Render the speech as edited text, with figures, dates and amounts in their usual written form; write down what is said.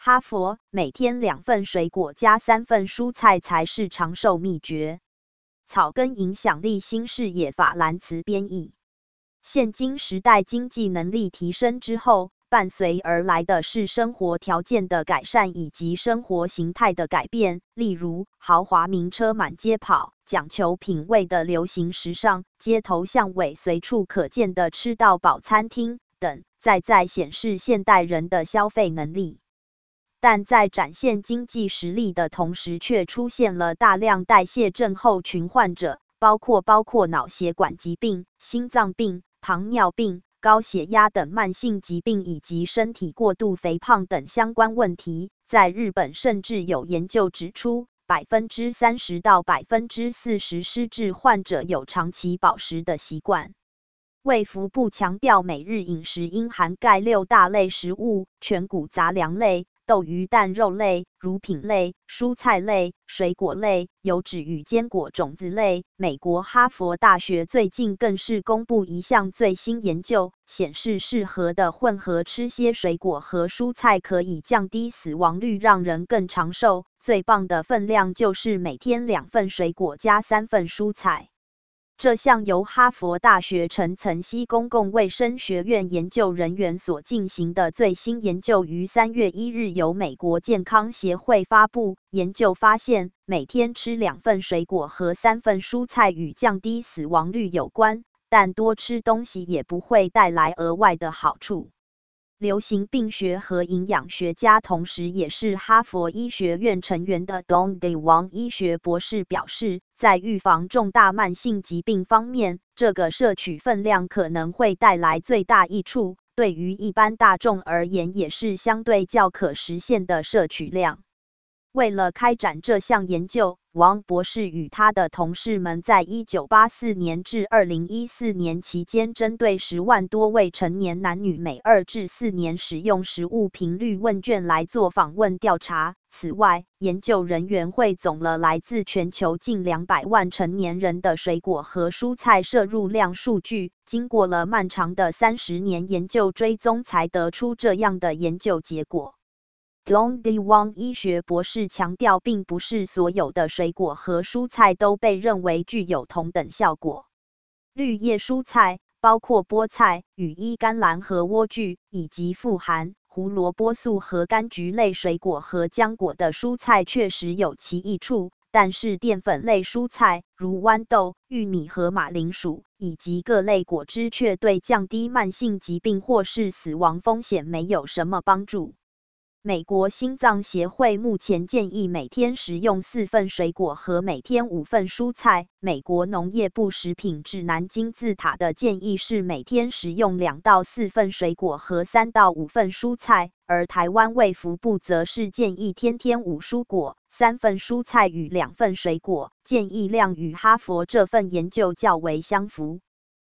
哈佛每天2份水果加3份蔬菜才是长寿秘诀。草根影响力新视野法兰茨编译。现今时代经济能力提升之后，伴随而来的是生活条件的改善以及生活形态的改变，例如豪华名车满街跑、讲求品味的流行时尚、街头巷尾随处可见的吃到饱餐厅等，在显示现代人的消费能力。但在展现经济实力的同时，却出现了大量代谢症候群患者，包括脑血管疾病、心脏病、糖尿病、高血压等慢性疾病，以及身体过度肥胖等相关问题。在日本，甚至有研究指出，30%到40%失智患者有长期饱食的习惯。卫福部强调，每日饮食应涵盖6大类食物：全谷杂粮类、豆鱼蛋肉类、乳品类、蔬菜类、水果类、油脂与坚果种子类。美国哈佛大学最近更是公布一项最新研究，显示适合的混合吃些水果和蔬菜可以降低死亡率，让人更长寿。最棒的分量就是每天2份水果加3份蔬菜。这项由哈佛大学陈岑希公共卫生学院研究人员所进行的最新研究于3月1日由美国健康协会发布。研究发现，每天吃2份水果和3份蔬菜与降低死亡率有关，但多吃东西也不会带来额外的好处。流行病学和营养学家，同时也是哈佛医学院成员的 Dong-Dae Wang 医学博士表示，在预防重大慢性疾病方面，这个摄取分量可能会带来最大益处，对于一般大众而言也是相对较可实现的摄取量。为了开展这项研究，王博士与他的同事们在1984年至2014年期间，针对10万多位成年男女每2至4年使用食物频率问卷来做访问调查。此外，研究人员汇总了来自全球近200万成年人的水果和蔬菜摄入量数据，经过了漫长的30年研究追踪，才得出这样的研究结果。Dong-Dae Wang 医学博士强调，并不是所有的水果和蔬菜都被认为具有同等效果。绿叶蔬菜包括菠菜、羽衣甘蓝和莴苣，以及富含胡萝卜素和柑橘类水果和浆果的蔬菜确实有其益处，但是淀粉类蔬菜如豌豆、玉米和马铃薯，以及各类果汁却对降低慢性疾病或是死亡风险没有什么帮助。美国心脏协会目前建议每天食用4份水果和每天5份蔬菜。美国农业部食品指南金字塔的建议是每天食用2到4份水果和3到5份蔬菜，而台湾卫福部则是建议天5蔬果、3份蔬菜与2份水果，建议量与哈佛这份研究较为相符。